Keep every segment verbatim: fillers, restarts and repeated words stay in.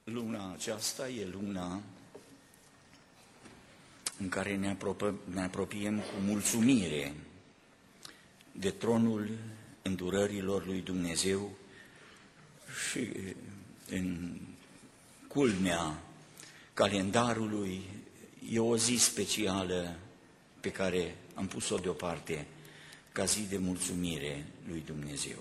Luna aceasta e luna în care ne, apropiem, ne apropiem cu mulțumire de tronul îndurărilor lui Dumnezeu și în culmea calendarului e o zi specială pe care am pus-o deoparte ca zi de mulțumire lui Dumnezeu.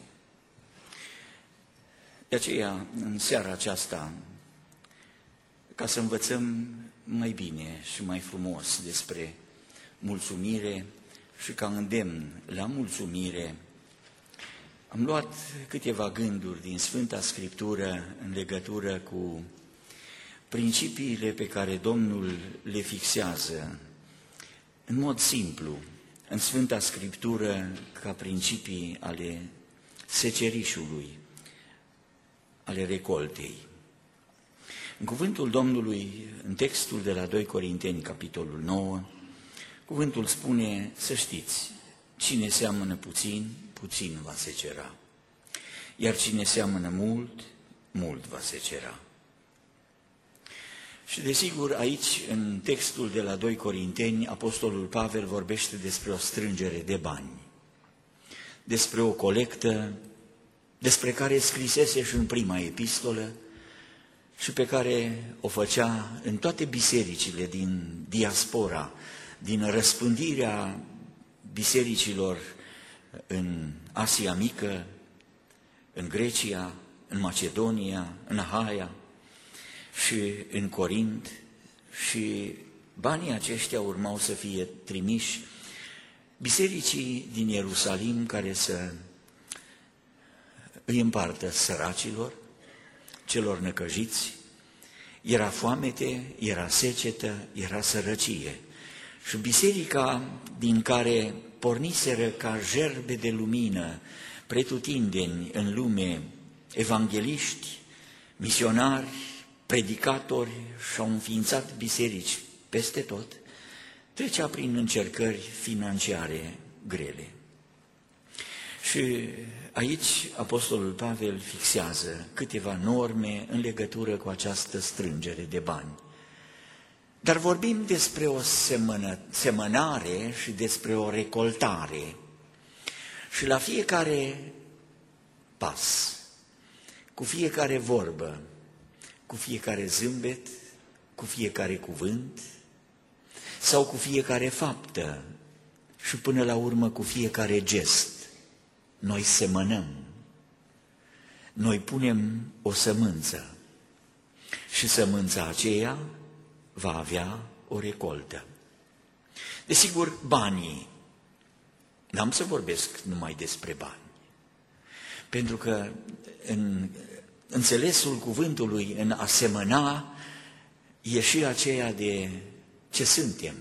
De aceea, în seara aceasta, ca să învățăm mai bine și mai frumos despre mulțumire și ca îndemn la mulțumire, am luat câteva gânduri din Sfânta Scriptură în legătură cu principiile pe care Domnul le fixează în mod simplu în Sfânta Scriptură ca principii ale secerișului, ale recoltei. În cuvântul Domnului, în textul de la doi Corinteni, capitolul nouă, cuvântul spune, să știți, cine seamănă puțin, puțin va secera, iar cine seamănă mult, mult va secera. Și desigur, aici, în textul de la doi Corinteni, Apostolul Pavel vorbește despre o strângere de bani, despre o colectă, despre care scrisese și în prima epistolă și pe care o făcea în toate bisericile din diaspora, din răspândirea bisericilor în Asia Mică, în Grecia, în Macedonia, în Ahaia și în Corint, și banii aceștia urmau să fie trimiși bisericii din Ierusalim care să îi împartă săracilor, celor năcăjiți. Era foamete, era secetă, era sărăcie. Și biserica din care porniseră ca gerbe de lumină pretutindeni în lume evangheliști, misionari, predicatori, și-au înființat biserici peste tot, trecea prin încercări financiare grele. Și aici Apostolul Pavel fixează câteva norme în legătură cu această strângere de bani. Dar vorbim despre o semănă, semănare și despre o recoltare. Și la fiecare pas, cu fiecare vorbă, cu fiecare zâmbet, cu fiecare cuvânt sau cu fiecare faptă și până la urmă cu fiecare gest, noi semănăm, noi punem o sămânță și sămânța aceea va avea o recoltă. Desigur, banii, n-am să vorbesc numai despre bani, pentru că în înțelesul cuvântului, în a semăna, e și aceea de ce suntem,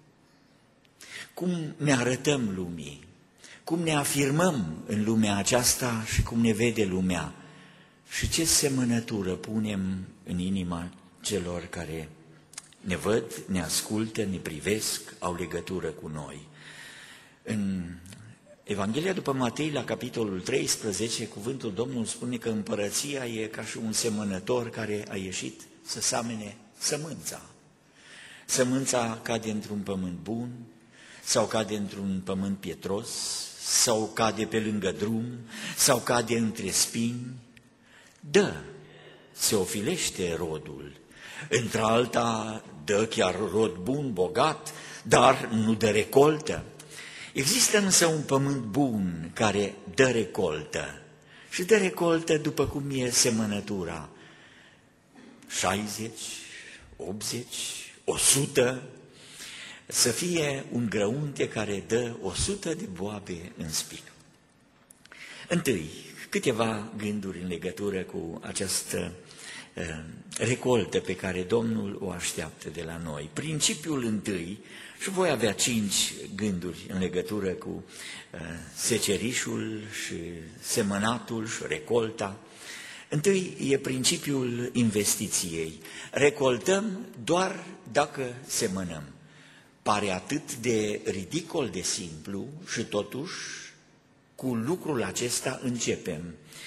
cum ne arătăm lumii, cum ne afirmăm în lumea aceasta și cum ne vede lumea și ce semănătură punem în inima celor care ne văd, ne ascultă, ne privesc, au legătură cu noi. În Evanghelia după Matei, la capitolul treisprezece, cuvântul Domnului spune că împărăția e ca și un semănător care a ieșit să samene sămânța. Sămânța cade într-un pământ bun sau cade într-un pământ pietros, sau cade pe lângă drum, sau cade între spini, dă, se ofilește rodul, într-alta dă chiar rod bun, bogat, dar nu dă recoltă. Există însă un pământ bun care dă recoltă și dă recoltă după cum e semănătura, șaizeci, optzeci, o sută, să fie un grăunte care dă o sută de boabe în spină. Întâi, câteva gânduri în legătură cu această uh, recoltă pe care Domnul o așteaptă de la noi. Principiul întâi, și voi avea cinci gânduri în legătură cu uh, secerișul și semănatul și recolta. Întâi e principiul investiției. Recoltăm doar dacă semănăm. Pare atât de ridicol de simplu și totuși cu lucrul acesta începem.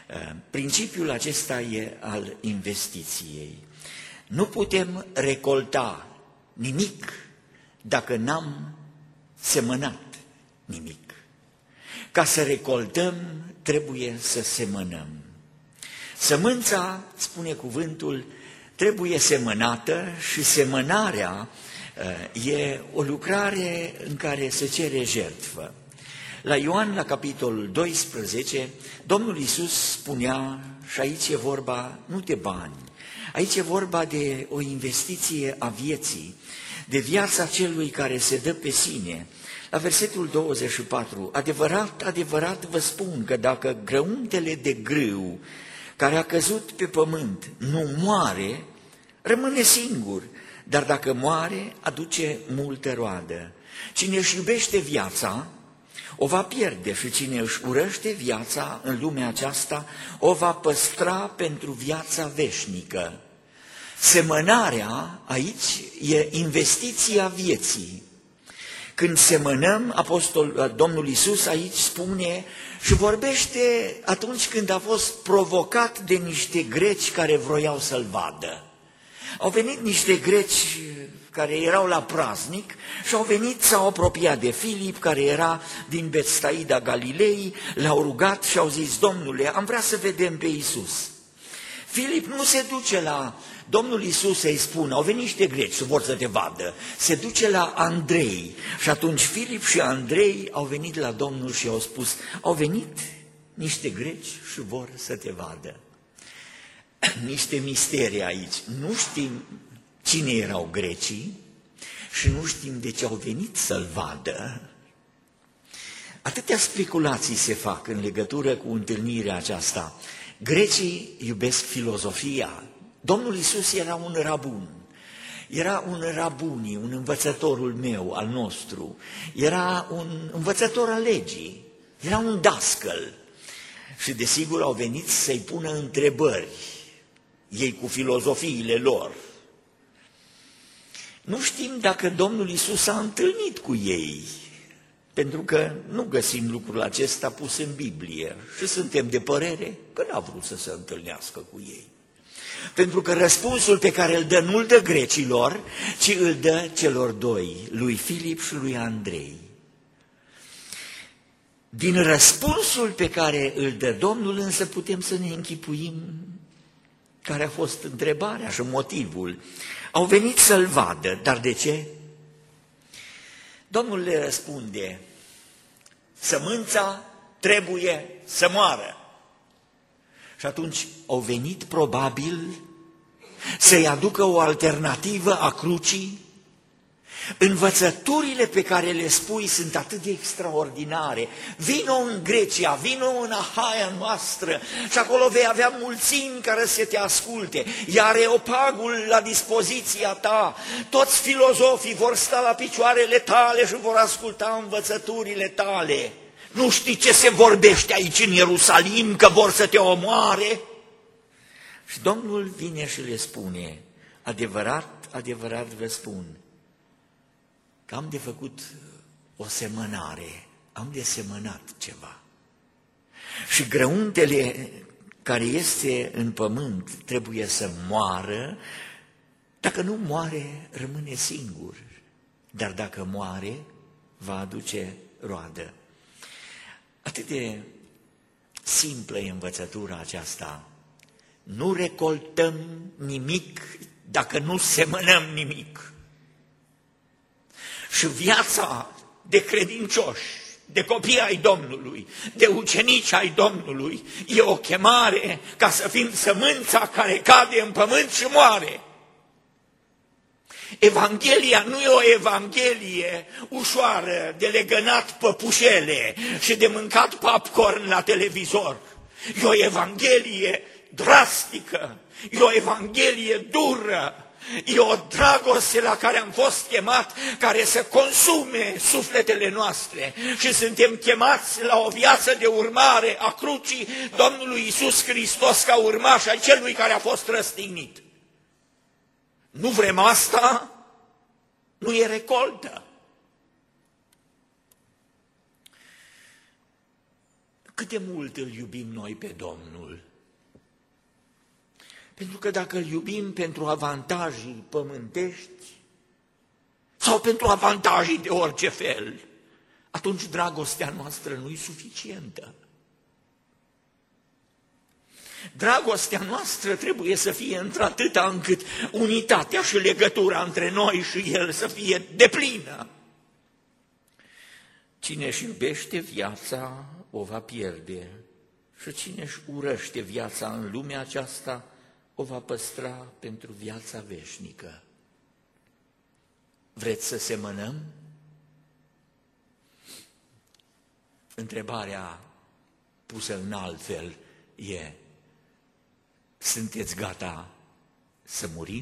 Principiul acesta e al investiției. Nu putem recolta nimic dacă n-am semănat nimic. Ca să recoltăm, trebuie să semănăm. Sămânța, spune cuvântul, trebuie semănată și semănarea e o lucrare în care se cere jertfă. La Ioan, la capitolul doisprezece, Domnul Iisus spunea, și aici e vorba nu de bani, aici e vorba de o investiție a vieții, de viața celui care se dă pe sine. La versetul douăzeci și patru, adevărat, adevărat vă spun că dacă grăuntele de grâu care a căzut pe pământ nu moare, rămâne singur, dar dacă moare, aduce multă roadă. Cine își iubește viața, o va pierde, și cine își urăște viața în lumea aceasta, o va păstra pentru viața veșnică. Semănarea aici e investiția vieții. Când semănăm, apostol, Domnul Iisus aici spune și vorbește atunci când a fost provocat de niște greci care vroiau să-l vadă. Au venit niște greci care erau la praznic și au venit, s-au apropiat de Filip, care era din Betsaida Galilei, l-au rugat și au zis, Domnule, am vrea să vedem pe Iisus. Filip nu se duce la Domnul Iisus să-i spună, au venit niște greci și vor să te vadă, se duce la Andrei și atunci Filip și Andrei au venit la Domnul și au spus, au venit niște greci și vor să te vadă. Niște misterii aici, nu știm cine erau grecii și nu știm de ce au venit să-l vadă. Atâtea speculații se fac în legătură cu întâlnirea aceasta. Grecii iubesc filozofia. Domnul Iisus era un rabun, era un rabuni, un învățătorul meu, al nostru, era un învățător al legii, era un dascăl și desigur au venit să-i pună întrebări, ei cu filozofiile lor. Nu știm dacă Domnul Iisus s-a întâlnit cu ei, pentru că nu găsim lucrul acesta pus în Biblie și suntem de părere că n-a vrut să se întâlnească cu ei. Pentru că răspunsul pe care îl dă nu îl dă grecilor, ci îl dă celor doi, lui Filip și lui Andrei. Din răspunsul pe care îl dă Domnul însă putem să ne închipuim care a fost întrebarea și motivul. Au venit să-l vadă, dar de ce? Domnul le răspunde, sămânța trebuie să moară. Și atunci au venit probabil să-i aducă o alternativă a crucii. Învățăturile pe care le spui sunt atât de extraordinare. Vino în Grecia, vino în Ahaia noastră și acolo vei avea mulțimi care să te asculte. Iar Areopagul la dispoziția ta, toți filozofii vor sta la picioarele tale și vor asculta învățăturile tale. Nu știi ce se vorbește aici în Ierusalim, că vor să te omoare? Și Domnul vine și le spune, adevărat, adevărat vă spun, că am de făcut o semănare, am de semănat ceva. Și grăuntele care este în pământ trebuie să moară, dacă nu moare, rămâne singur, dar dacă moare, va aduce roadă. Atât de simplă e învățătura aceasta. Nu recoltăm nimic dacă nu semănăm nimic. Și viața de credincioși, de copii ai Domnului, de ucenici ai Domnului, e o chemare ca să fim sămânța care cade în pământ și moare. Evanghelia nu e o evanghelie ușoară de legănat păpușele și de mâncat popcorn la televizor. E o evanghelie drastică, e o evanghelie dură, e o dragoste la care am fost chemat, care să consume sufletele noastre și suntem chemați la o viață de urmare a crucii Domnului Iisus Hristos ca urmaș ai celui care a fost răstignit. Nu vrem asta? Nu e recoltă. cât de mult îl iubim noi pe Domnul. Pentru că dacă îl iubim pentru avantajii pământești sau pentru avantajii de orice fel, atunci dragostea noastră nu e suficientă. Dragostea noastră trebuie să fie într-atâta încât unitatea și legătura între noi și El să fie deplină. Cine își iubește viața o va pierde și cine își urăște viața în lumea aceasta o va păstra pentru viața veșnică. Vreți să semănăm? Întrebarea pusă în alt fel e: sunteți gata să murim?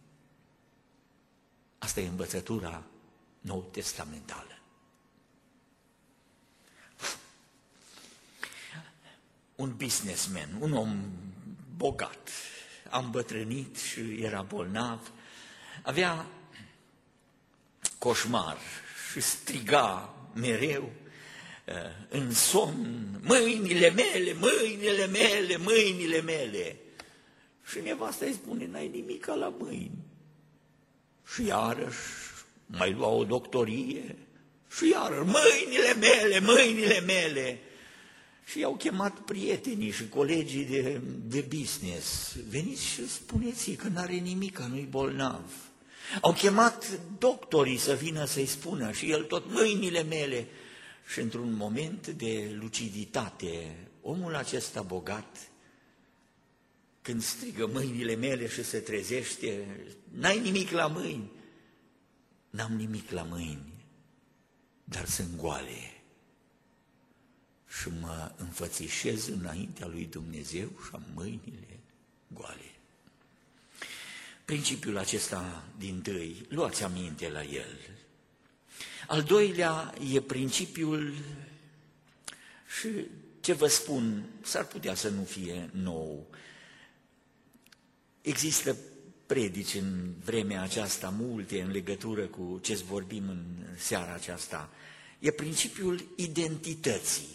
Asta e învățătura nou-testamentală. Un businessman, un om bogat, a îmbătrânit și era bolnav, avea coșmar și striga mereu în somn: mâinile mele, mâinile mele, mâinile mele. Și nevasta îi spune: n-ai nimica la mâini. Și iarăși mai lua o doctorie și iarăși: mâinile mele, mâinile mele. Și i-au chemat prietenii și colegii de, de business: veniți și spuneți că n-are nimica, nu-i bolnav. Au chemat doctorii să vină să-i spună și el tot: mâinile mele. Și într-un moment de luciditate, omul acesta bogat, când strigă mâinile mele și se trezește: n-ai nimic la mâini. N-am nimic la mâini, dar sunt goale. Și mă înfățișez înaintea lui Dumnezeu și am mâinile goale. Principiul acesta dintâi, luați aminte la el. Al doilea e principiul, și ce vă spun, s-ar putea să nu fie nou. Există predici în vremea aceasta multe în legătură cu ce vorbim în seara aceasta. E principiul identității.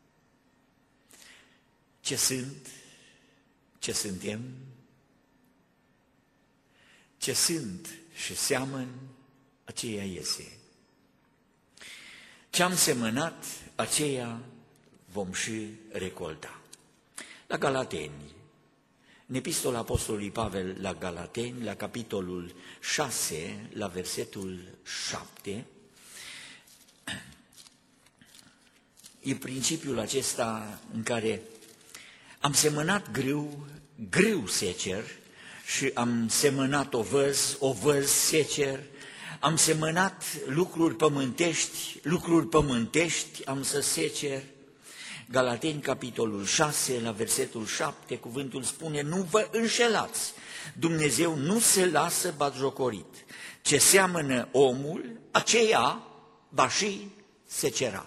Ce sunt, ce suntem, ce sunt și seamăn, aceea iese. Ce-am semănat, aceea vom și recolta. La Galateni, în epistola Apostolului Pavel la Galateni, la capitolul șase, la versetul șapte, e principiul acesta în care am semănat grâu, grâu secer, și am semănat ovăz, ovăz secer, am semănat lucruri pământești, lucruri pământești am să secer. Galateni, capitolul șase, la versetul șapte, cuvântul spune: nu vă înșelați, Dumnezeu nu se lasă batjocorit. Ce seamănă omul, aceea va și secera.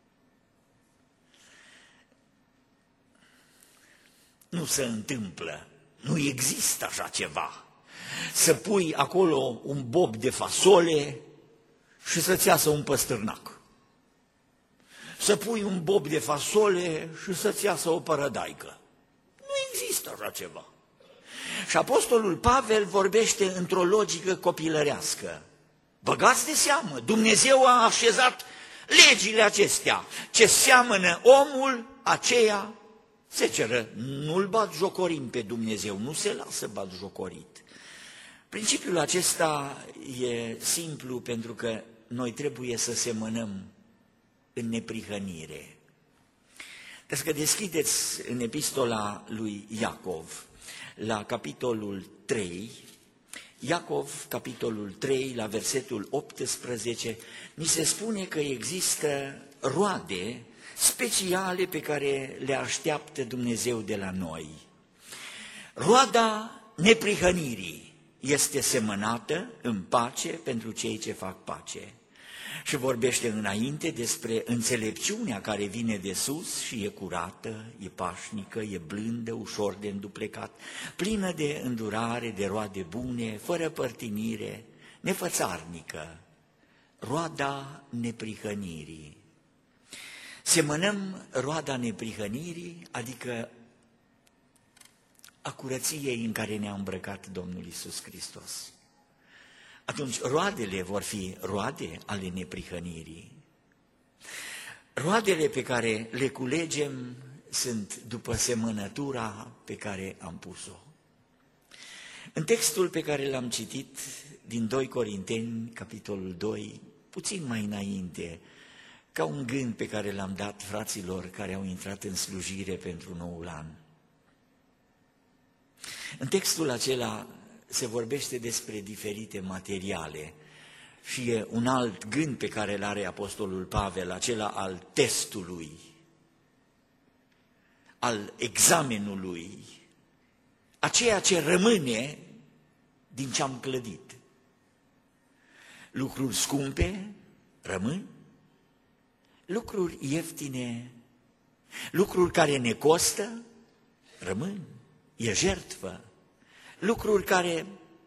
Nu se întâmplă, nu există așa ceva. Să pui acolo un bob de fasole și să-ți iasă un păstârnac. Să pui un bob de fasole și să-ți iasă o părădaică. Nu există așa ceva. Și Apostolul Pavel vorbește într-o logică copilărească. Băgați de seamă, Dumnezeu a așezat legile acestea. Ce seamănă omul, aceea seceră. Nu-l batjocorim pe Dumnezeu, nu se lasă batjocorit. Principiul acesta e simplu, pentru că noi trebuie să semănăm în neprihănire. Dacă deschideți în epistola lui Iacov, la capitolul trei, Iacov, capitolul trei, la versetul optsprezece, ni se spune că există roade speciale pe care le așteaptă Dumnezeu de la noi. Roada neprihănirii este semănată în pace pentru cei ce fac pace. Și vorbește înainte despre înțelepciunea care vine de sus și e curată, e pașnică, e blândă, ușor de înduplecat, plină de îndurare, de roade bune, fără părtinire, nefățarnică, roada neprihănirii. semănăm roada neprihănirii, adică a curăției în care ne-a îmbrăcat Domnul Iisus Hristos. Atunci roadele vor fi roade ale neprihănirii. Roadele pe care le culegem sunt după semănătura pe care am pus-o. În textul pe care l-am citit din doi Corinteni, capitolul doi, puțin mai înainte, ca un gând pe care l-am dat fraților care au intrat în slujire pentru noul an. În textul acela se vorbește despre diferite materiale și e un alt gând pe care îl are apostolul Pavel, acela al testului, al examenului, a ceea ce rămâne din ce am clădit. Lucruri scumpe rămân, lucruri ieftine, lucruri care ne costă rămân, e jertfă, lucruri care...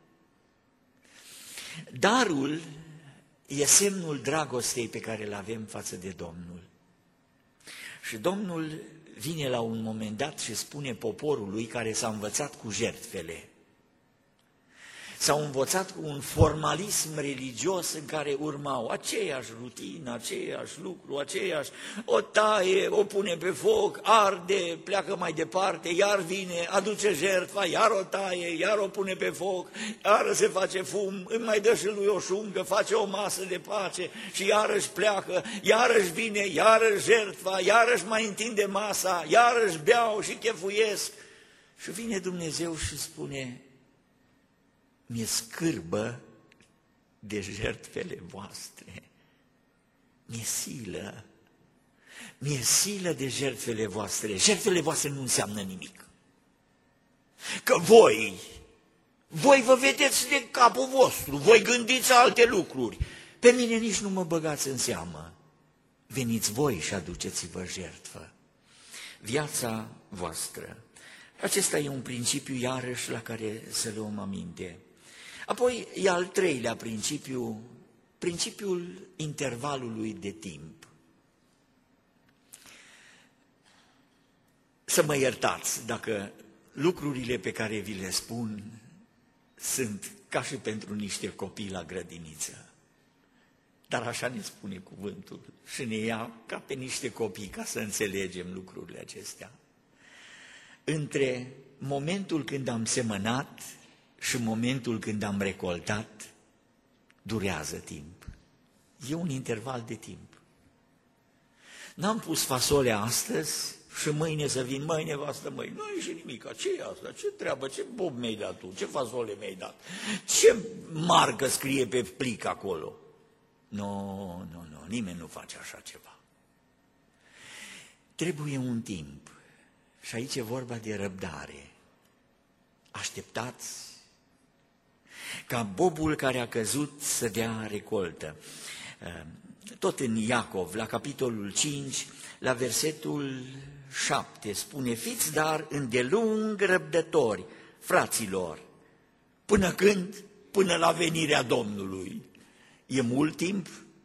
Darul e semnul dragostei pe care îl avem față de Domnul. Și Domnul vine la un moment dat și spune poporului care s-a învățat cu jertfele, s-au învățat cu un formalism religios în care urmau aceeași rutină, aceeași lucru, aceeași, o taie, o pune pe foc, arde, pleacă mai departe, iar vine, aduce jertfa, iar o taie, iar o pune pe foc, iar se face fum, îi mai dă și lui o șungă, face o masă de pace și iarăși pleacă, iarăși vine, iarăși jertfa, iarăși mai întinde masa, iarăși beau și chefuiesc. Și vine Dumnezeu și spune: mi-e scârbă de jertfele voastre, mi-e silă, mi-e silă de jertfele voastre. Jertfele voastre nu înseamnă nimic. Că voi, voi vă vedeți de capul vostru, voi gândiți alte lucruri. Pe mine nici nu mă băgați în seamă. Veniți voi și aduceți-vă jertfă. Viața voastră. Acesta e un principiu iarăși la care să luăm aminte. Apoi e al treilea principiu, principiul intervalului de timp. Să mă iertați dacă lucrurile pe care vi le spun sunt ca și pentru niște copii la grădiniță. Dar așa ne spune cuvântul și ne ia ca pe niște copii ca să înțelegem lucrurile acestea. Între momentul când am semănat și momentul când am recoltat, durează timp. E un interval de timp. N-am pus fasolea astăzi și mâine să vin, măi nevastă, măi, nu e și nimic, ce e asta, ce treabă, ce bob mi-ai dat tu, ce fasole mi-ai dat, ce marcă scrie pe plic acolo? Nu, nu, nu, nimeni nu face așa ceva. Trebuie un timp și aici e vorba de răbdare. Așteptați ca bobul care a căzut să dea recoltă. Tot în Iacov, la capitolul cinci, la versetul șapte, spune: fiți dar îndelung răbdători, fraților, până când? Până la venirea Domnului. E mult timp?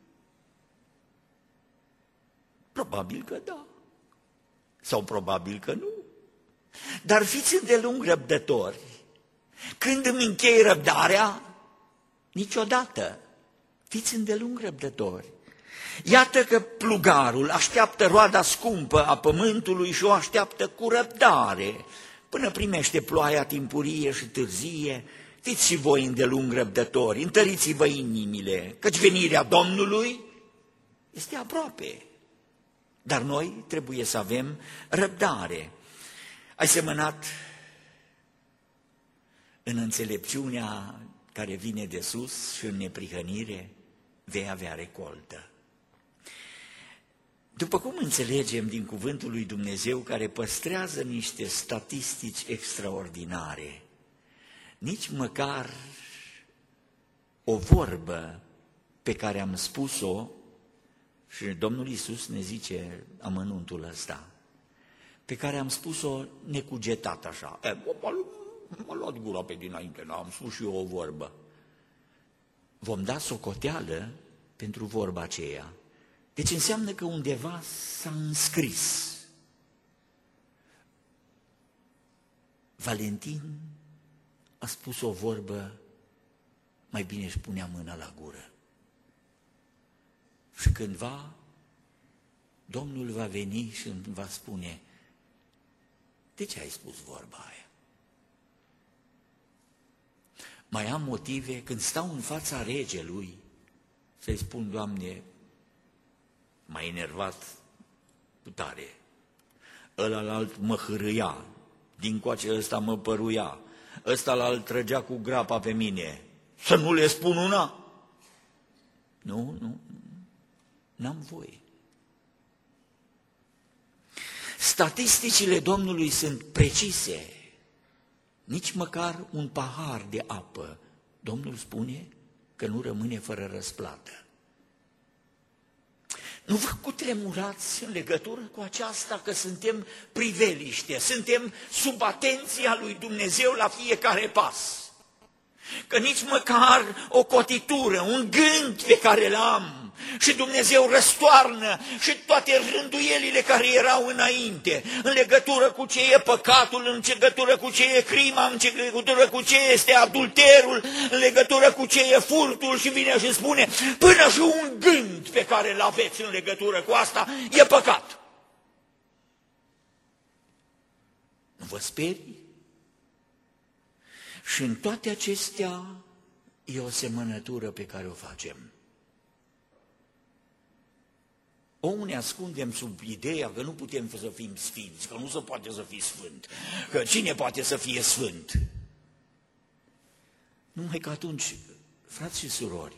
Probabil că da. Sau probabil că nu. Dar fiți îndelung răbdători. Când îmi închei răbdarea? Niciodată. Fiți îndelung răbdători. Iată că plugarul așteaptă roada scumpă a pământului și o așteaptă cu răbdare, până primește ploaia timpurie și târzie. Fiți și voi îndelung răbdători, întăriți-vă inimile, căci venirea Domnului este aproape. Dar noi trebuie să avem răbdare. Ai semănat în înțelepciunea care vine de sus și în neprihănire, vei avea recoltă. După cum înțelegem din cuvântul lui Dumnezeu, care păstrează niște statistici extraordinare, nici măcar o vorbă pe care am spus-o, și Domnul Iisus ne zice amănuntul ăsta, pe care am spus-o necugetat așa, e, m-a luat gura pe dinainte, n-am spus și eu o vorbă. Vom da socoteală pentru vorba aceea. Deci înseamnă că undeva s-a înscris. Valentin a spus o vorbă, mai bine își punea mâna la gură. Și cândva Domnul va veni și îmi va spune, de ce ai spus vorba aia? Mai am motive când stau în fața regelui să-i spun, Doamne, m-a enervat cu tare, ălalt mă hârâia, dincoace ăsta mă păruia, ăsta l-alt trăgea cu grapa pe mine, să nu le spun una? Nu, nu, n-am voie. Statisticile Domnului sunt precise, nici măcar un pahar de apă, Domnul spune că nu rămâne fără răsplată. Nu vă cutremurați în legătură cu aceasta că suntem priveliște, suntem sub atenția lui Dumnezeu la fiecare pas. Că nici măcar o cotitură, un gând pe care l-am și Dumnezeu răstoarnă și toate rânduielile care erau înainte, în legătură cu ce e păcatul, în legătură cu ce e crima, în legătură cu ce este adulterul, în legătură cu ce e furtul și vine și spune, până și un gând pe care îl aveți în legătură cu asta e păcat. Nu vă sperii? Și în toate acestea e o semănătură pe care o facem. O ne ascundem sub ideea că nu putem să fim sfinți, că nu se poate să fii sfânt, că cine poate să fie sfânt? Numai că atunci, frați și surori,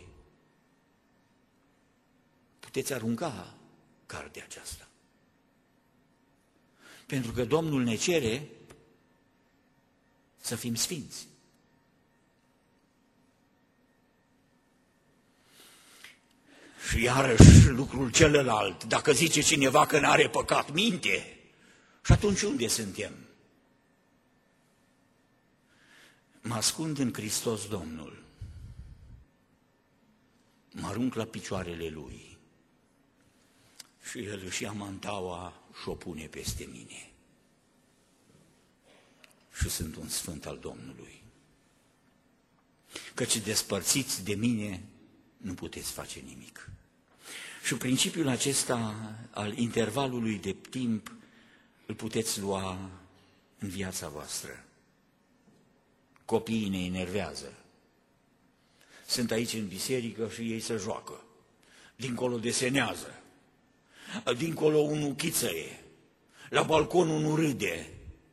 puteți arunca cartea aceasta. Pentru că Domnul ne cere să fim sfinți. Și iarăși lucrul celălalt, dacă zice cineva că n-are păcat, minte. Și atunci unde suntem? Mă ascund în Hristos Domnul. Mă arunc la picioarele Lui. Și El își ia mantaua și o pune peste mine. Și sunt un sfânt al Domnului. Căci despărțiți de mine nu puteți face nimic. Și principiul acesta al intervalului de timp îl puteți lua în viața voastră. Copiii ne enervează. Sunt aici în biserică și ei se joacă. Dincolo desenează. Dincolo unul chițăie. La balcon unul râde.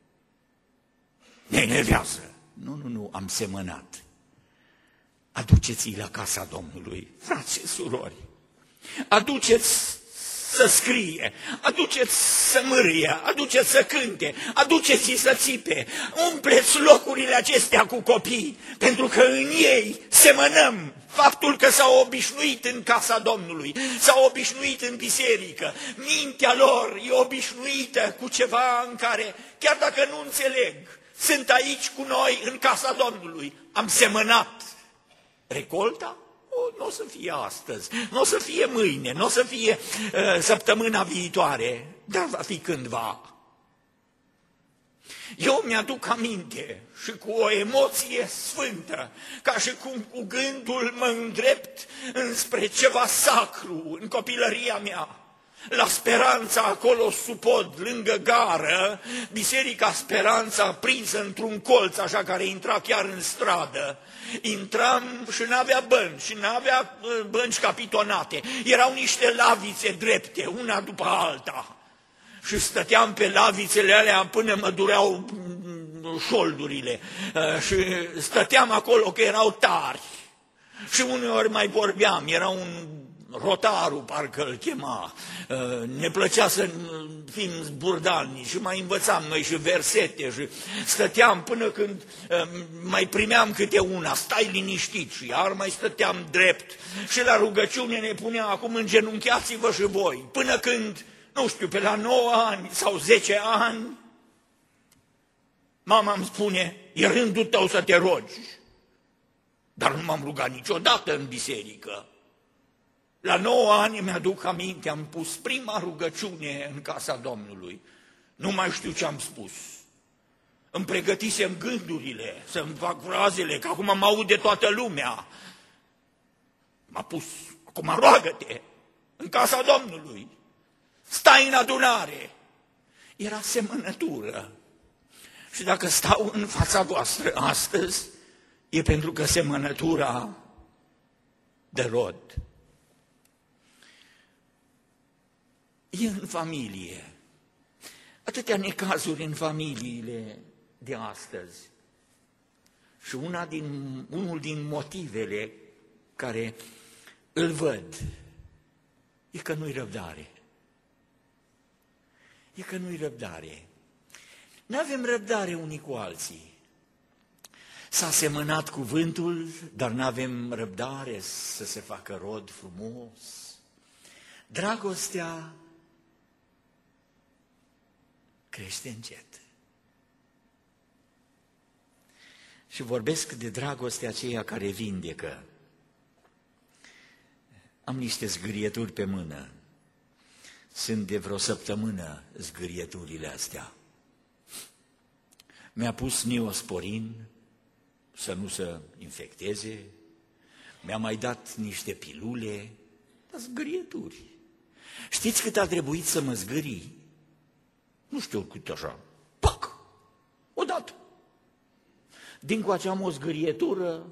Ne enervează. Nu, nu, nu, am semănat. Aduceți-i la casa Domnului, frați și surori. Aduceți să scrie, aduceți să mârie, aduceți să cânte, aduceți-i să țipe. Umpleți locurile acestea cu copii, pentru că în ei semănăm faptul că s-au obișnuit în casa Domnului, s-au obișnuit în biserică. Mintea lor e obișnuită cu ceva în care, chiar dacă nu înțeleg, sunt aici cu noi în casa Domnului. Am semănat. Recolta? O, nu o să fie astăzi, nu o să fie mâine, nu o să fie uh, săptămâna viitoare, dar va fi cândva. Eu mi-aduc aminte și cu o emoție sfântă, ca și cum cu gândul mă îndrept înspre ceva sacru în copilăria mea. La Speranța, acolo sub pod, lângă gară, Biserica Speranța, prinsă într-un colț, așa, care intra chiar în stradă. Intram și n-avea bănci, și n-avea bănci capitonate. Erau niște lavițe drepte, una după alta. Și stăteam pe lavițele alea până mă dureau șoldurile. Și stăteam acolo că erau tari. Și uneori mai vorbeam, era un Rotaru, parcă îl chema, ne plăcea să fim zburdalnici și mai învățam noi și versete și stăteam până când mai primeam câte una, stai liniștit, și iar mai stăteam drept și la rugăciune ne punea, acum îngenunchiați-vă și voi, până când, nu știu, pe la nouă ani sau zece ani, mama îmi spune, e rândul tău să te rogi, dar nu m-am rugat niciodată în biserică. La nouă ani mi-aduc aminte, am pus prima rugăciune în casa Domnului. Nu mai știu ce am spus. Îmi pregătisem gândurile, să-mi fac frazele, că acum mă aude toată lumea. M-a pus, acum roagă-te, în casa Domnului. Stai în adunare. Era semănătură. Și dacă stau în fața voastră astăzi, e pentru că semănătura de rod. E în familie. Atâtea necazuri în familiile de astăzi. Și una din, unul din motivele care îl văd e că nu-i răbdare. E că nu-i răbdare. Nu avem răbdare unii cu alții. S-a semănat cuvântul, dar nu avem răbdare să se facă rod frumos. Dragostea crește încet. Și vorbesc de dragostea aceea care vindecă. Am niște zgârieturi pe mână. Sunt de vreo săptămână zgârieturile astea. Mi-a pus neosporin să nu se infecteze, mi-a mai dat niște pilule, dar zgârieturi. Știți cât a trebuit să mă zgârii? Nu știu cât așa, pac, odată. Din coace am o zgârietură,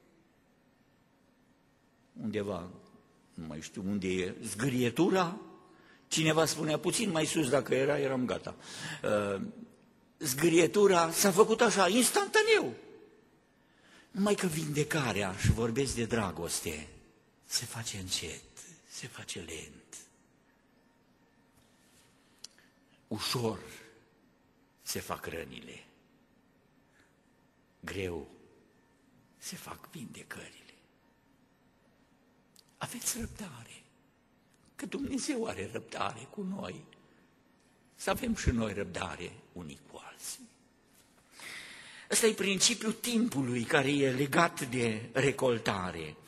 undeva, nu mai știu unde e zgârietura, cineva spunea puțin mai sus, dacă era, eram gata. Zgârietura s-a făcut așa, instantaneu. Numai că vindecarea, și vorbesc de dragoste, se face încet, se face lent. Ușor se fac rănile, greu se fac vindecările. Aveți răbdare, că Dumnezeu are răbdare cu noi, să avem și noi răbdare unii cu alții. Ăsta e principiul timpului care e legat de recoltare.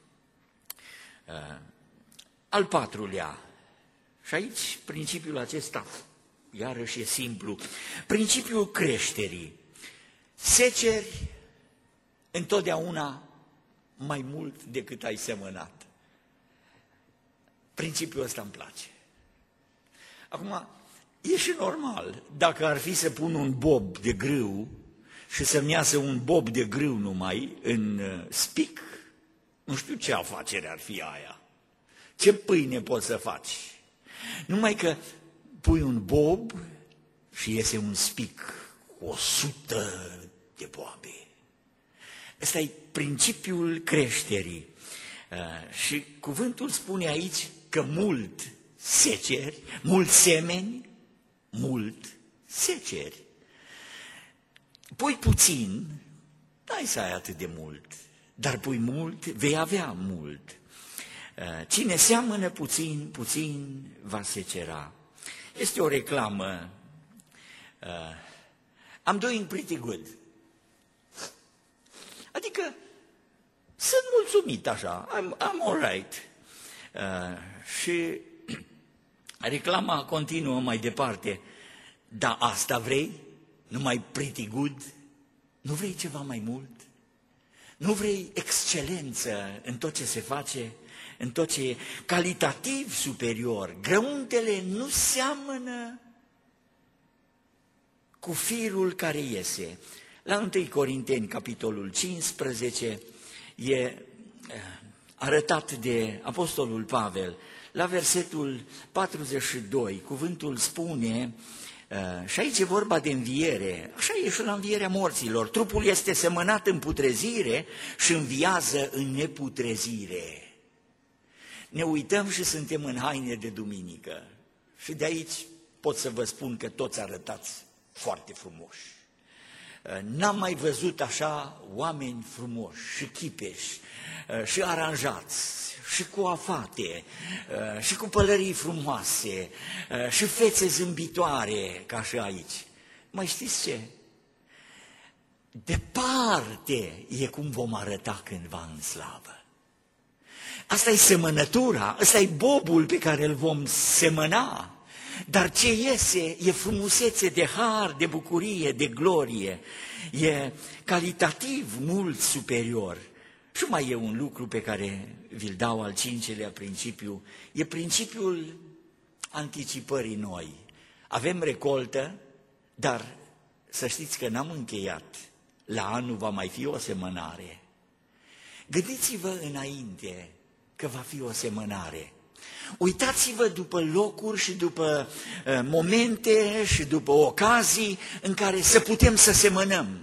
Al patrulea, și aici principiul acesta iarăși e simplu, principiul creșterii. Seceri întotdeauna mai mult decât ai semănat. Principiul ăsta îmi place. Acum, e și normal, dacă ar fi să pun un bob de grâu și să-mi iasă un bob de grâu numai în spic, nu știu ce afacere ar fi aia. Ce pâine poți să faci? Numai că pui un bob și iese un spic cu o sută de boabe. Ăsta e principiul creșterii. Și cuvântul spune aici că mult seceri, mult semeni, mult seceri. Pui puțin, n-ai să ai atât de mult, dar pui mult, vei avea mult. Cine seamănă puțin, puțin va secera. Este o reclamă. I'm doing pretty good. Adică sunt mulțumit așa, I'm, I'm all right. Uh, și reclama continuă mai departe. Da, asta vrei? Numai pretty good? Nu vrei ceva mai mult? Nu vrei excelență în tot ce se face? În tot ce e calitativ superior? Grăuntele nu seamănă cu firul care iese. La întâi Corinteni, capitolul cincisprezece, e arătat de Apostolul Pavel. La versetul patruzeci și doi, cuvântul spune, și aici e vorba de înviere, așa e și la învierea morților, trupul este semănat în putrezire și înviază în neputrezire. Ne uităm și suntem în haine de duminică și de aici pot să vă spun că toți arătați foarte frumoși. N-am mai văzut așa oameni frumoși și chipeși și aranjați și cu afate și cu pălării frumoase și fețe zâmbitoare ca și aici. Mai știți ce? Departe e cum vom arăta cândva în slavă. Asta e semănătura, ăsta e bobul pe care îl vom semăna. Dar ce iese e frumusețe de har, de bucurie, de glorie. E calitativ mult superior. Și mai e un lucru pe care vi-l dau al cincelea principiu, e principiul anticipării noi. Avem recoltă, dar să știți că n-am încheiat. La anul va mai fi o semănare. Gândiți-vă înainte că va fi o semănare. Uitați-vă după locuri și după uh, momente și după ocazii în care să putem să semănăm.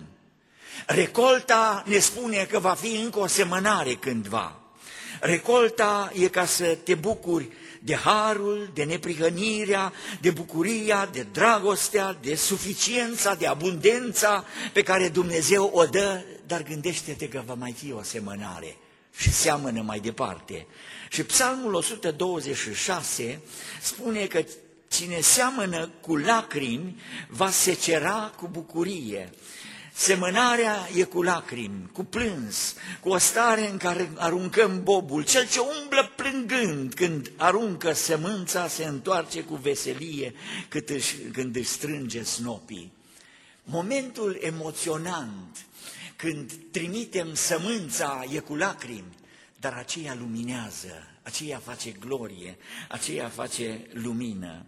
Recolta ne spune că va fi încă o semănare cândva. Recolta e ca să te bucuri de harul, de neprihănirea, de bucuria, de dragostea, de suficiența, de abundența pe care Dumnezeu o dă, dar gândește-te că va mai fi o semănare și seamănă mai departe. Și Psalmul o sută douăzeci și șase spune că cine seamănă cu lacrimi va secera cu bucurie. Semănarea e cu lacrimi, cu plâns, cu o stare în care aruncăm bobul. Cel ce umblă plângând când aruncă sămânța se întoarce cu veselie când își strânge snopii. Momentul emoționant când trimitem sămânța e cu lacrimi, dar aceea luminează, aceea face glorie, aceea face lumină.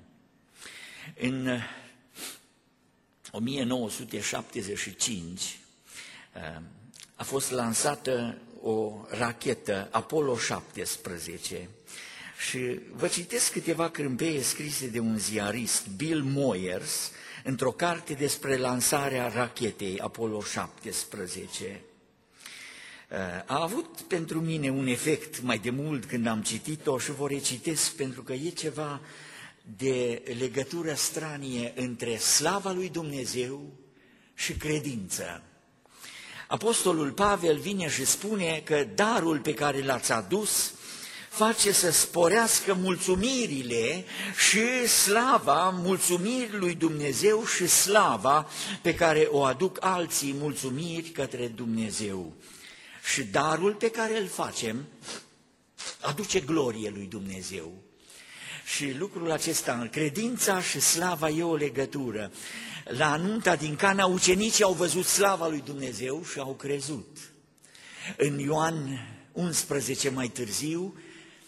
În o mie nouă sute șaptezeci și cinci a fost lansată o rachetă Apollo șaptesprezece și vă citesc câteva crâmpeie scrise de un ziarist, Bill Moyers, într-o carte despre lansarea rachetei Apollo șaptesprezece. A avut pentru mine un efect mai de mult când am citit-o și vă recitesc pentru că e ceva de legătură stranie între slava lui Dumnezeu și credință. Apostolul Pavel vine și spune că darul pe care l-ați adus face să sporească mulțumirile și slava, mulțumiri lui Dumnezeu și slava pe care o aduc alții, mulțumiri către Dumnezeu. Și darul pe care îl facem aduce glorie lui Dumnezeu. Și lucrul acesta, credința și slava e o legătură. La nunta din Cana, ucenicii au văzut slava lui Dumnezeu și au crezut. În Ioan unsprezece mai târziu,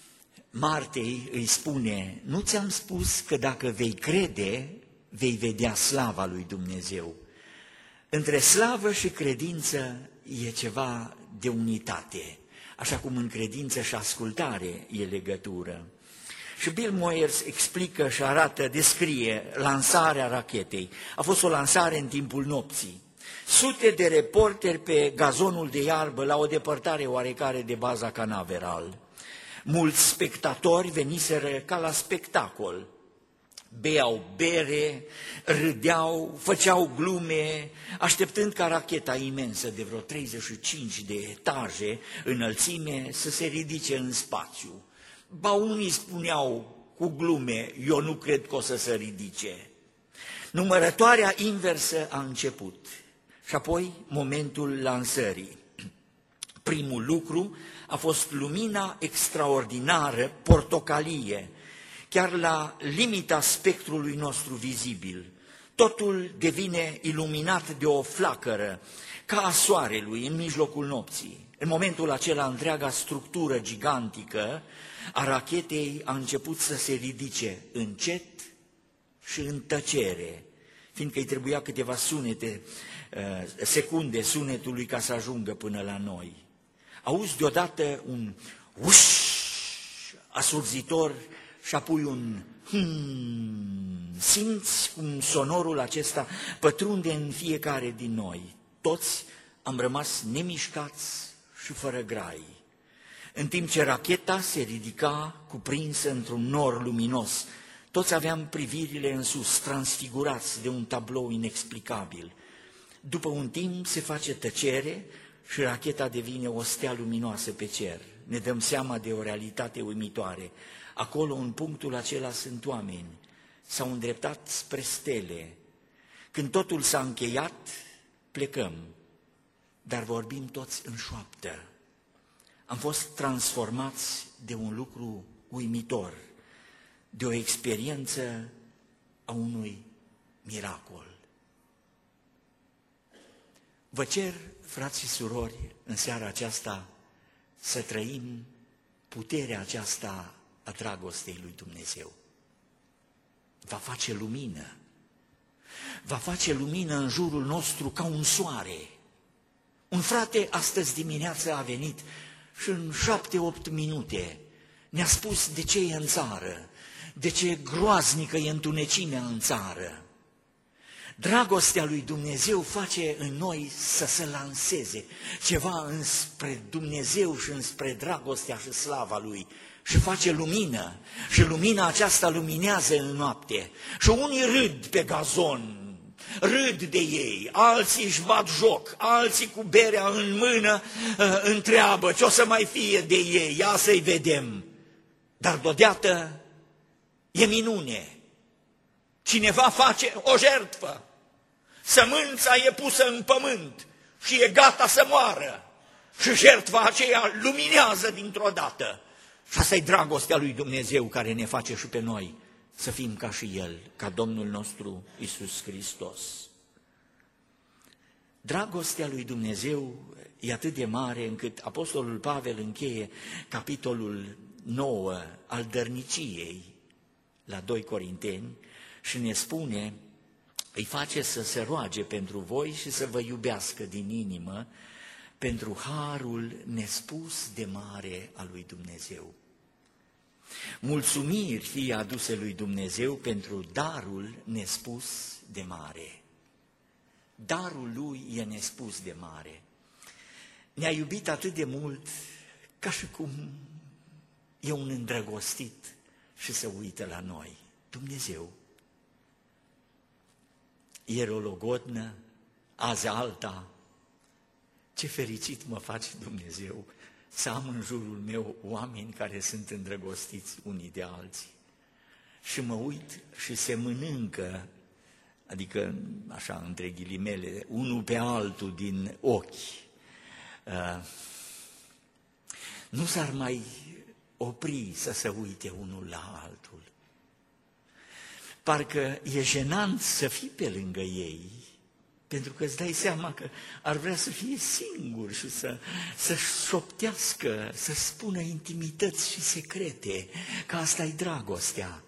Martei îi spune, nu ți-am spus că dacă vei crede, vei vedea slava lui Dumnezeu. Între slavă și credință e ceva de unitate, așa cum în credință și ascultare e legătură. Și Bill Moyers explică și arată, descrie lansarea rachetei. A fost o lansare în timpul nopții. Sute de reporteri pe gazonul de iarbă la o depărtare oarecare de baza Canaveral. Mulți spectatori veniseră ca la spectacol. Beau bere, râdeau, făceau glume, așteptând ca racheta imensă de vreo treizeci și cinci de etaje înălțime să se ridice în spațiu. Ba unii spuneau cu glume, eu nu cred că o să se ridice. Numărătoarea inversă a început și apoi momentul lansării. Primul lucru a fost lumina extraordinară, portocalie, chiar la limita spectrului nostru vizibil. Totul devine iluminat de o flacără, ca a soarelui în mijlocul nopții. În momentul acela, întreaga structură gigantică a rachetei a început să se ridice încet și în tăcere, fiindcă îi trebuia câteva sunete, secunde sunetului ca să ajungă până la noi. Auzi deodată un uș asurzitor și apoi un hmm. Simți cum sonorul acesta pătrunde în fiecare din noi. Toți am rămas nemișcați și fără grai. În timp ce racheta se ridica cuprinsă într-un nor luminos, toți aveam privirile în sus, transfigurați de un tablou inexplicabil. După un timp se face tăcere și racheta devine o stea luminoasă pe cer. Ne dăm seama de o realitate uimitoare. Acolo, în punctul acela, sunt oameni. S-au îndreptat spre stele. Când totul s-a încheiat, plecăm, dar vorbim toți în șoaptă. am fost transformați de un lucru uimitor, de o experiență a unui miracol. Vă cer, frați și surori, în seara aceasta să trăim puterea aceasta a dragostei lui Dumnezeu. Va face lumină, va face lumină în jurul nostru ca un soare. Un frate astăzi dimineață a venit și în șapte-opt minute ne-a spus de ce e în țară, de ce groaznică e întunecimea în țară. Dragostea lui Dumnezeu face în noi să se lanseze ceva înspre Dumnezeu și înspre dragostea și slava Lui și face lumină și lumina aceasta luminează în noapte și unii râd pe gazon, râd de ei, alții își bat joc, alții cu berea în mână întreabă ce o să mai fie de ei, ia să-i vedem. Dar deodată e minune, cineva face o jertfă, sămânța e pusă în pământ și e gata să moară și jertfa aceea luminează dintr-o dată. Și asta e dragostea lui Dumnezeu care ne face și pe noi să fim ca și El, ca Domnul nostru Iisus Hristos. Dragostea lui Dumnezeu e atât de mare încât Apostolul Pavel încheie capitolul nouă al dărniciei la doi Corinteni și ne spune, îi face să se roage pentru voi și să vă iubească din inimă pentru harul nespus de mare al lui Dumnezeu. Mulțumiri fie aduse lui Dumnezeu pentru darul nespus de mare. Darul lui e nespus de mare. Ne-a iubit atât de mult ca și cum e un îndrăgostit și se uită la noi. Dumnezeu. Ieri o logodnă, azi alta. Ce fericit mă face Dumnezeu să am în jurul meu oameni care sunt îndrăgostiți unii de alții. Și mă uit și se mănâncă, adică așa între ghilimele, unul pe altul din ochi. Uh, nu s-ar mai opri să se uite unul la altul. Parcă e jenant să fii pe lângă ei, pentru că îți dai seama că ar vrea să fie singur și să, să șoptească, să spună intimități și secrete, că asta e dragostea.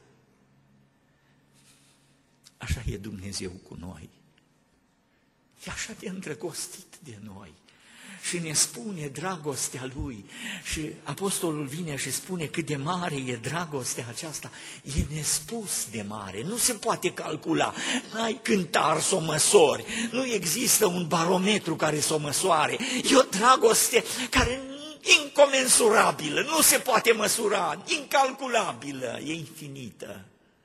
Așa e Dumnezeu cu noi. E așa de îndrăgostit de noi. Și ne spune dragostea Lui. Și apostolul vine și spune cât de mare e dragostea aceasta. E nespus de mare, nu se poate calcula. N-ai cântar să o măsori, nu există un barometru care să o măsoare. E o dragoste care e incomensurabilă, nu se poate măsura, incalculabilă, e infinită.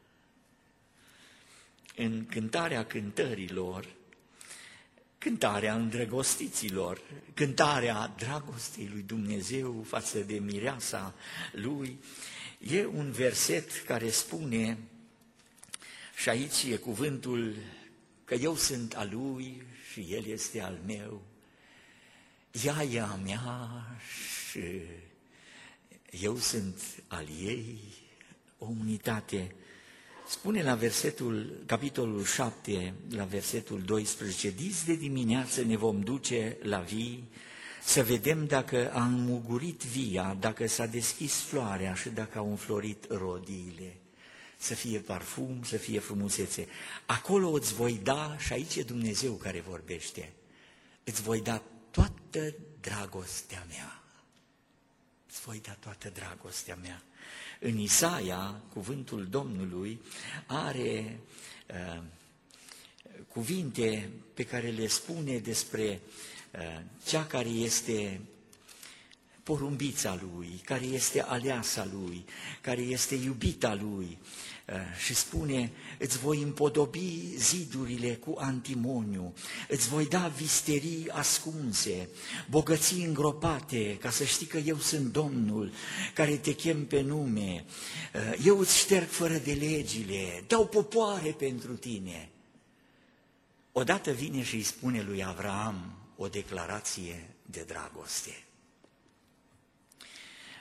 În cântarea cântărilor, cântarea îndrăgostiților, cântarea dragostei lui Dumnezeu față de mireasa Lui, e un verset care spune, și aici e cuvântul, că eu sunt al Lui și El este al meu, ea e a mea și eu sunt al ei, o unitate. Spune la versetul, capitolul șapte, la versetul doisprezece, dis de dimineață ne vom duce la vii, să vedem dacă a înmugurit via, dacă s-a deschis floarea și dacă au înflorit rodiile. Să fie parfum, să fie frumusețe. Acolo îți voi da, și aici e Dumnezeu care vorbește, îți voi da toată dragostea mea. Îți voi da toată dragostea mea. În Isaia, cuvântul Domnului are uh, cuvinte pe care le spune despre uh, cea care este porumbița Lui, care este aleasa Lui, care este iubita Lui. Uh, și spune, îți voi împodobi zidurile cu antimoniu, îți voi da visterii ascunse, bogății îngropate, ca să știi că eu sunt Domnul, care te chem pe nume, uh, eu îți șterg fără de legile, dau popoare pentru tine. Odată vine și îi spune lui Avraam o declarație de dragoste.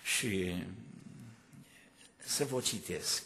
Și să vă citesc.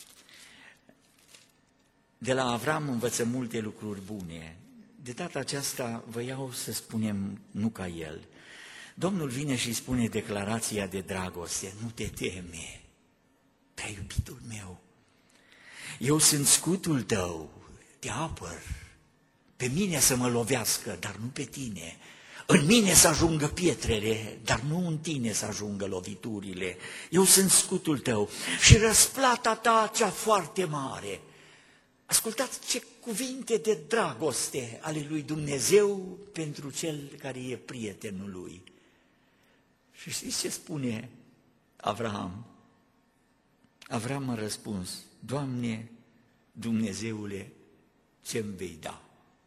De la Avram învățăm multe lucruri bune. De data aceasta vă iau să spunem nu ca el. Domnul vine și spune declarația de dragoste, nu te teme, prea iubitul meu. Eu sunt scutul tău, te apăr, pe mine să mă lovească, dar nu pe tine. În mine să ajungă pietrele, dar nu în tine să ajungă loviturile. Eu sunt scutul tău și răsplata ta cea foarte mare. Ascultați ce cuvinte de dragoste ale lui Dumnezeu pentru cel care e prietenul lui. Și știți ce spune Avram? Avram a răspuns, Doamne, Dumnezeule, ce-mi vei da?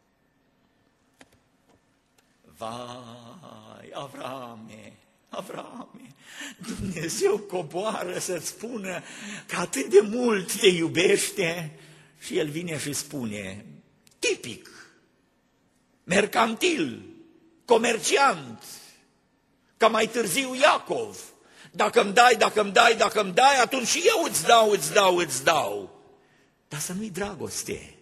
Vai, Avrame, Avrame, Dumnezeu coboară să-ți spună că atât de mult te iubește și El vine și spune, tipic, mercantil, comerciant, ca mai târziu Iacov, dacă îmi dai, dacă îmi dai, dacă îmi dai, atunci și eu îți dau, îți dau, îți dau. Dar să nu-i dragoste.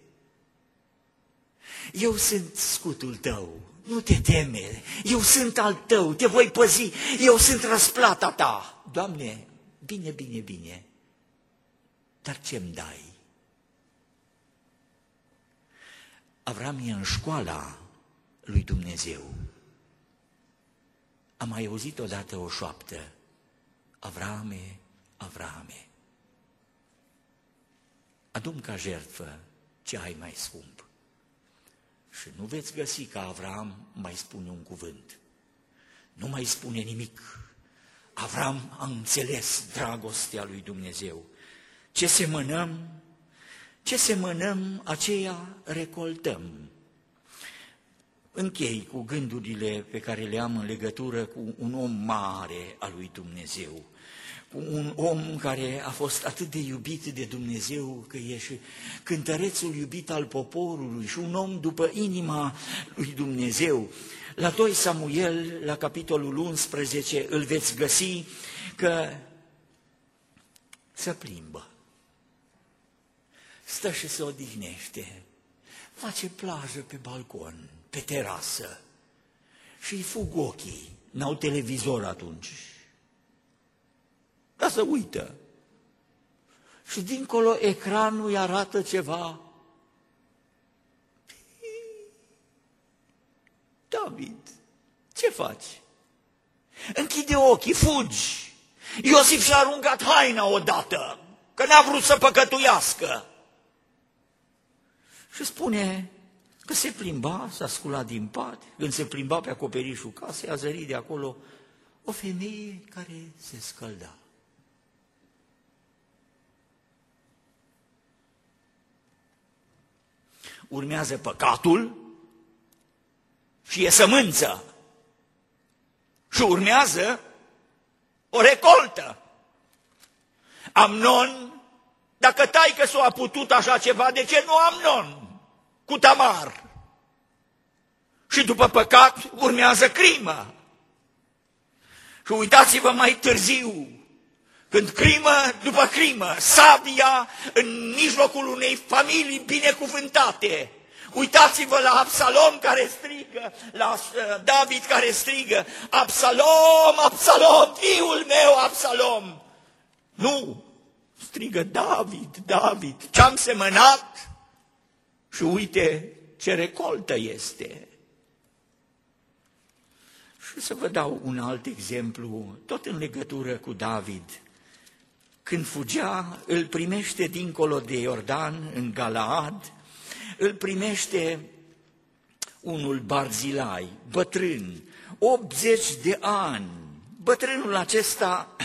Eu sunt scutul tău, nu te teme, eu sunt al tău, te voi păzi, eu sunt răsplata ta. Doamne, bine, bine, bine, dar ce-mi dai? Avram e în școala lui Dumnezeu. Am mai auzit odată o șoaptă, Avrame, Avrame, adu-mi ca jertfă ce ai mai scump. Și nu veți găsi că Avram mai spune un cuvânt, nu mai spune nimic. Avram a înțeles dragostea lui Dumnezeu. Ce semănăm, ce semănăm, aceea recoltăm. Închei cu gândurile pe care le am în legătură cu un om mare al lui Dumnezeu, cu un om care a fost atât de iubit de Dumnezeu, că e și cântărețul iubit al poporului și un om după inima lui Dumnezeu. La doi Samuel, la capitolul unsprezece, îl veți găsi că se plimbă, stă și se odihnește, face plajă pe balcon, pe terasă și îi fug ochii, n-au televizor atunci, dar să uită. Și dincolo ecranul îi arată ceva. David, ce faci? Închide ochii, fugi. Iosif și-a aruncat haina odată, că n-a vrut să păcătuiască. Și spune că se plimba, s-a sculat din pat, când se plimba pe acoperișul casei, a zărit de acolo o femeie care se scălda. Urmează păcatul și e sămânță. Și urmează o recoltă. Amnon, dacă taică-s-o a putut așa ceva, de ce nu Amnon cu Tamar? Și după păcat urmează crimă. Și uitați-vă mai târziu, când crimă după crimă, sabia în mijlocul unei familii binecuvântate. Uitați-vă la Absalom care strigă, la David care strigă, Absalom, Absalom, fiul meu Absalom. Nu, strigă David, David, ce-am semănat și uite ce recoltă este. Și să vă dau un alt exemplu, tot în legătură cu David. Când fugea, îl primește dincolo de Iordan, în Galaad, îl primește unul Barzilai, bătrân, optzeci de ani. Bătrânul acesta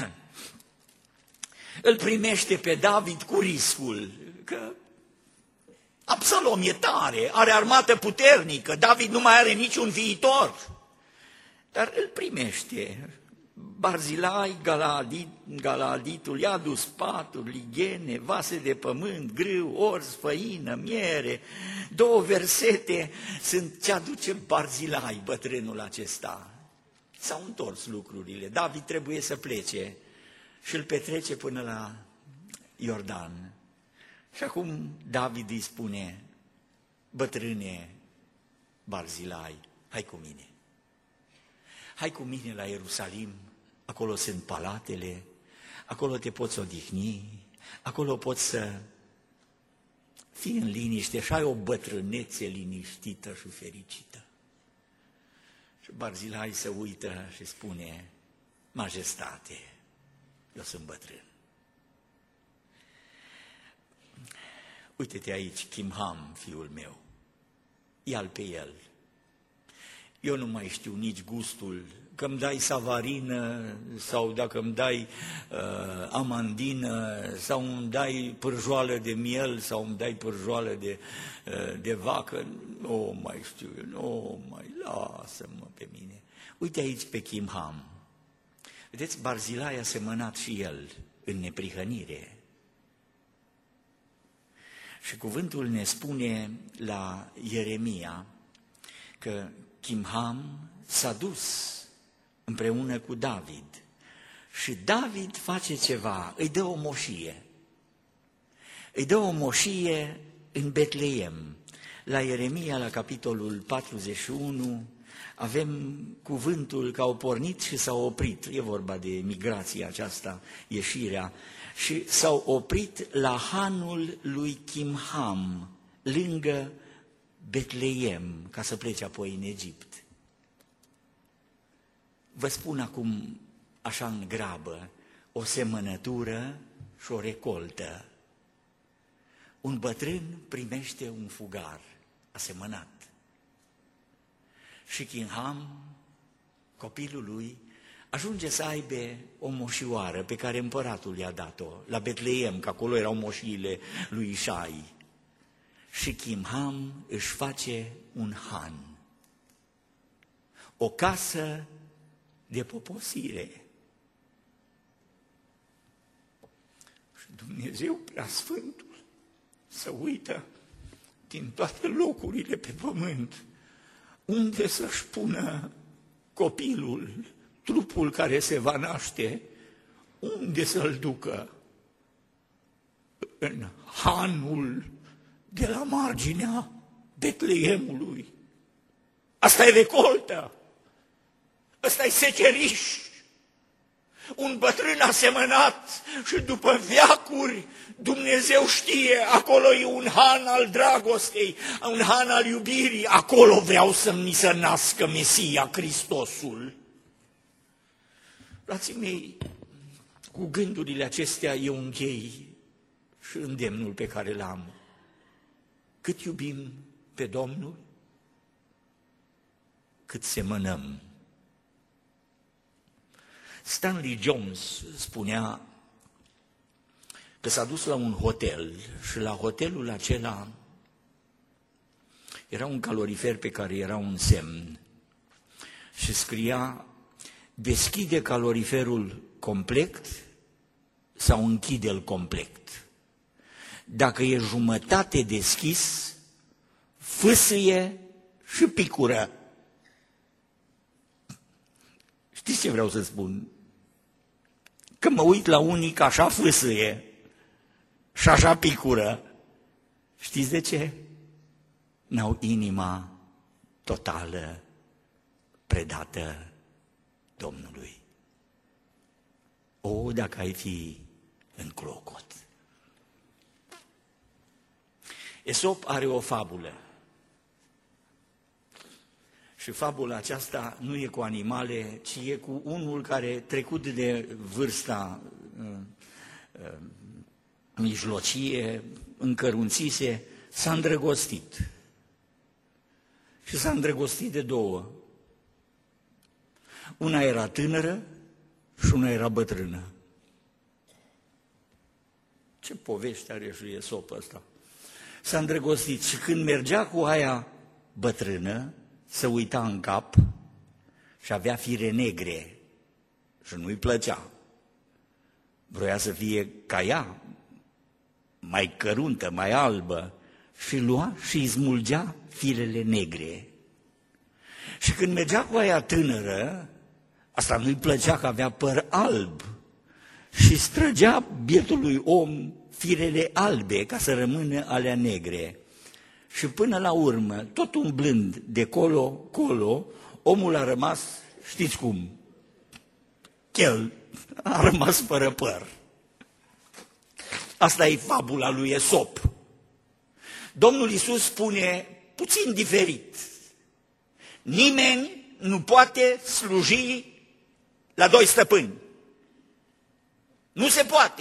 îl primește pe David cu riscul că Absalom e tare, are armată puternică, David nu mai are niciun viitor, dar îl primește. Barzilai, Galaadit, Galaaditul, i-a dus paturi, lighene, vase de pământ, grâu, orz, făină, miere. Două versete sunt ce aduce Barzilai, bătrânul acesta. S-au întors lucrurile, David trebuie să plece și îl petrece până la Iordan. Și acum David îi spune, bătrâne Barzilai, hai cu mine. Hai cu mine la Ierusalim, acolo sunt palatele, acolo te poți odihni, acolo poți să fii în liniște și ai o bătrânețe liniștită și fericită. Și Barzilai se uită și spune, majestate, eu sunt bătrân. Uite-te aici, Chimham, fiul meu, ia-l pe el. Eu nu mai știu nici gustul, că îmi dai savarină sau dacă îmi dai uh, amandină sau îmi dai pârjoală de miel sau îmi dai pârjoală de, uh, de vacă, nu mai știu, nu mai, lasă-mă pe mine. Uite aici pe Chimham. Vedeți, Barzilai a semănat și el în neprihănire. Și cuvântul ne spune la Ieremia că Chimham s-a dus împreună cu David și David face ceva, îi dă o moșie. Îi dă o moșie în Betleem. La Ieremia, la capitolul patruzeci și unu, avem cuvântul că au pornit și s-au oprit. E vorba de migrația aceasta, ieșirea. Și s-au oprit la hanul lui Chimham, lângă Betleem, ca să plece apoi în Egipt. Vă spun acum, așa în grabă, o semănătură și o recoltă. Un bătrân primește un fugar, a semănat. Și Chimham, copilul lui, ajunge să aibă o moșioară pe care împăratul i-a dat-o, la Betleem, că acolo erau moșiile lui Ișai. Și Chimham își face un han, o casă de poposire. Și Dumnezeu Preasfântul să uită din toate locurile pe pământ unde să-și pună copilul, trupul care se va naște, unde să-l ducă? În hanul de la marginea Betleemului. Asta e recoltă, ăsta e seceriș. Un bătrân a semănat și după veacuri Dumnezeu știe, acolo e un han al dragostei, un han al iubirii, acolo vreau să mi se nască Mesia, Hristosul. Frații mei, cu gândurile acestea eu închei și îndemnul pe care l-am. Cât iubim pe Domnul, cât semănăm. Stanley Jones spunea că s-a dus la un hotel și la hotelul acela era un calorifer pe care era un semn și scria: deschide caloriferul complet sau închide-l complet. Dacă e jumătate deschis, fâsâie și picură. Știți ce vreau să spun? Că mă uit la unii că așa fâsâie și așa picură. Știți de ce? N-au inima totală predată Domnului. O, dacă ai fi în clocot. Esop are o fabulă. Și fabula aceasta nu e cu animale, ci e cu unul care, trecut de vârsta uh, uh, mijlocie, încărunțise, s-a îndrăgostit. Și s-a îndrăgostit de două. Una era tânără și una era bătrână. Ce povești are și Esop ăsta? S-a îndrăgostit și când mergea cu aia bătrână, se uita în cap și avea fire negre și nu-i plăcea. Vroia să fie ca ea, mai căruntă, mai albă, și lua și îi smulgea firele negre. Și când mergea cu aia tânără, asta nu-i plăcea că avea păr alb și străgea bietului om firele albe ca să rămână alea negre. Și până la urmă, tot umblând de colo-colo, omul a rămas, știți cum, el a rămas fără păr. Asta e fabula lui Esop. Domnul Iisus spune puțin diferit. Nimeni nu poate sluji la doi stăpâni. Nu se poate.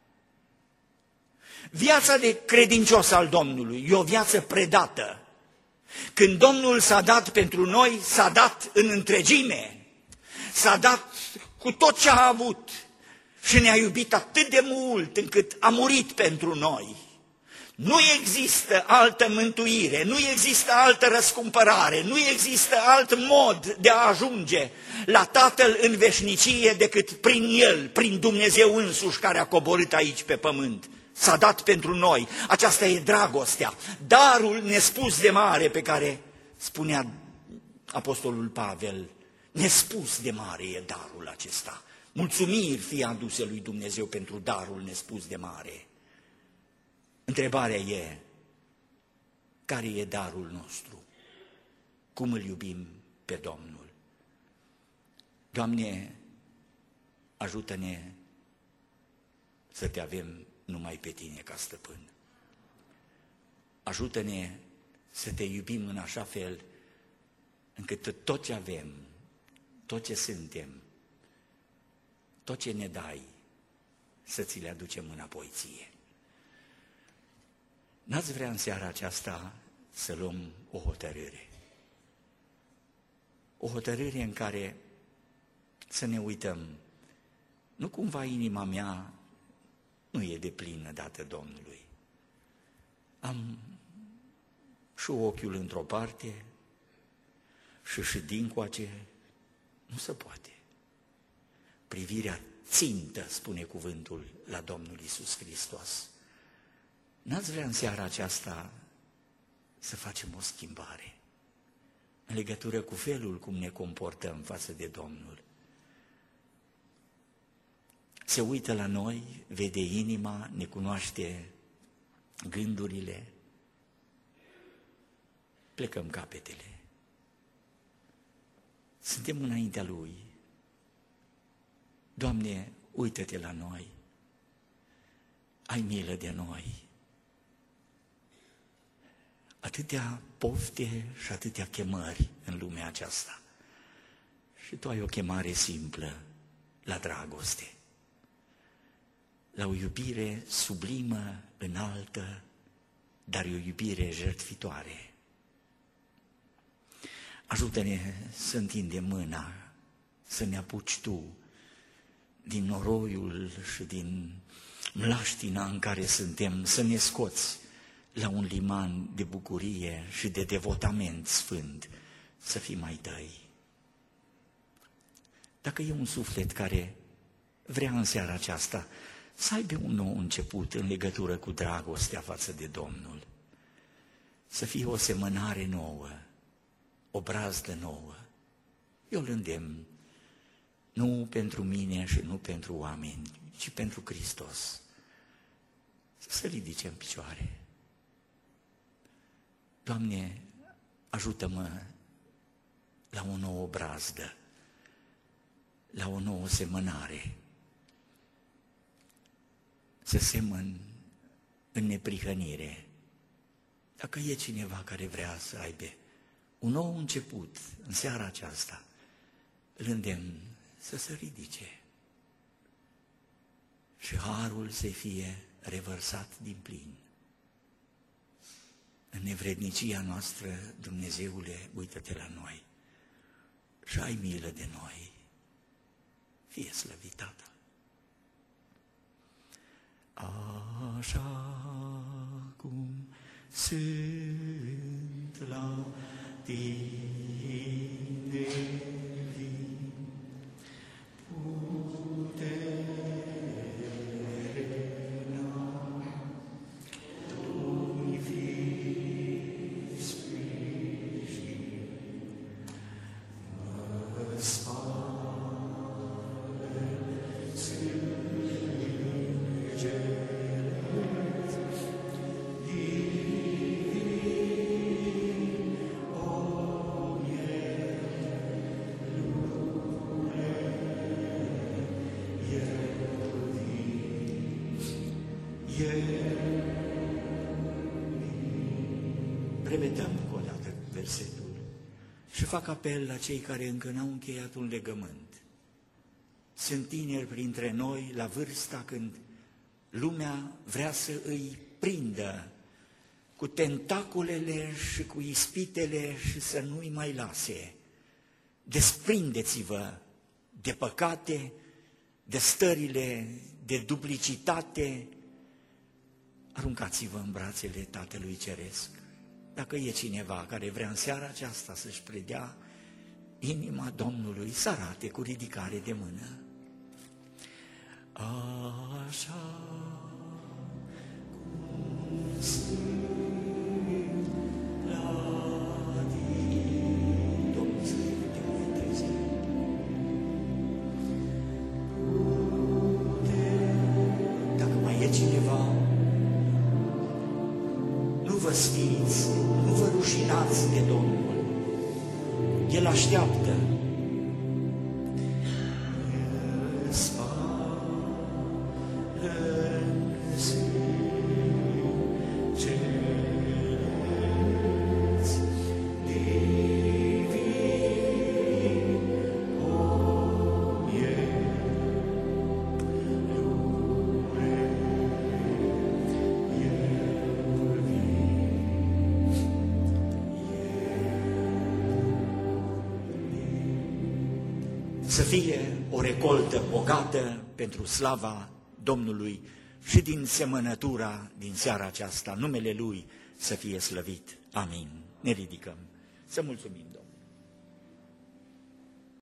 Viața de credincios al Domnului e o viață predată. Când Domnul s-a dat pentru noi, s-a dat în întregime. S-a dat cu tot ce a avut și ne-a iubit atât de mult încât a murit pentru noi. Nu există altă mântuire, nu există altă răscumpărare, nu există alt mod de a ajunge la Tatăl în veșnicie decât prin El, prin Dumnezeu însuși care a coborât aici pe pământ. S-a dat pentru noi. Aceasta e dragostea, darul nespus de mare pe care spunea apostolul Pavel. Nespus de mare e darul acesta. Mulțumiri fie aduse lui Dumnezeu pentru darul nespus de mare. Întrebarea e, care e darul nostru? Cum îl iubim pe Domnul? Doamne, ajută-ne să te avem numai pe Tine ca stăpân. Ajută-ne să te iubim în așa fel încât tot ce avem, tot ce suntem, tot ce ne dai, să ți le aducem înapoi Ție. N-ați vrea în seara aceasta să luăm o hotărâre. O hotărâre în care să ne uităm. Nu cumva inima mea nu e de plină dată Domnului. Am și ochiul într-o parte și și dincoace. Nu se poate. Privirea țintă, spune cuvântul, la Domnul Iisus Hristos. N-ați vrea în seara aceasta să facem o schimbare în legătură cu felul cum ne comportăm față de Domnul? Se uită la noi, vede inima, ne cunoaște gândurile, plecăm capetele. Suntem înaintea Lui. Doamne, uită-te la noi, ai milă de noi. Atâtea pofte și atâtea chemări în lumea aceasta. Și Tu ai o chemare simplă la dragoste, la o iubire sublimă, înaltă, dar e o iubire jertfitoare. Ajută-ne să întindem mâna, să ne apuci Tu din noroiul și din mlaștina în care suntem, să ne scoți la un liman de bucurie și de devotament sfânt, să fii mai Tăi. Dacă e un suflet care vrea în seara aceasta să aibă un nou început în legătură cu dragostea față de Domnul, să fie o semănare nouă, o brazdă nouă, eu îl îndemn, nu pentru mine și nu pentru oameni, ci pentru Hristos, să se ridice în picioare. Doamne, ajută-mă la o nouă brazdă, la o nouă semănare, să semăn în neprihănire. Dacă e cineva care vrea să aibă un nou început în seara aceasta, îl îndemn să se ridice și harul să fie revărsat din plin. În nevrednicia noastră, Dumnezeule, uită-te la noi și ai milă de noi. Fie slăvit Tatăl. Așa cum sunt la Tine vin, putere n-am, Tu-mi fii sprijin, mă spală-ți fac apel la cei care încă n-au încheiat un legământ. Sunt tineri printre noi la vârsta când lumea vrea să îi prindă cu tentaculele și cu ispitele și să nu-i mai lase. Desprindeți-vă de păcate, de stările de duplicitate, aruncați-vă în brațele Tatălui Ceresc. Dacă e cineva care vrea în seara aceasta să-și predea inima Domnului, să arate cu ridicare de mână. Așa cum sunt la tine, Domnul să te binecuvânteze. Dacă mai e cineva, nu vă sfiți, nu vă rușinați de Domnul. El așteaptă. Să fie o recoltă bogată pentru slava Domnului și din semănătura din seara aceasta, numele Lui să fie slăvit. Amin. Ne ridicăm să mulțumim Domnului.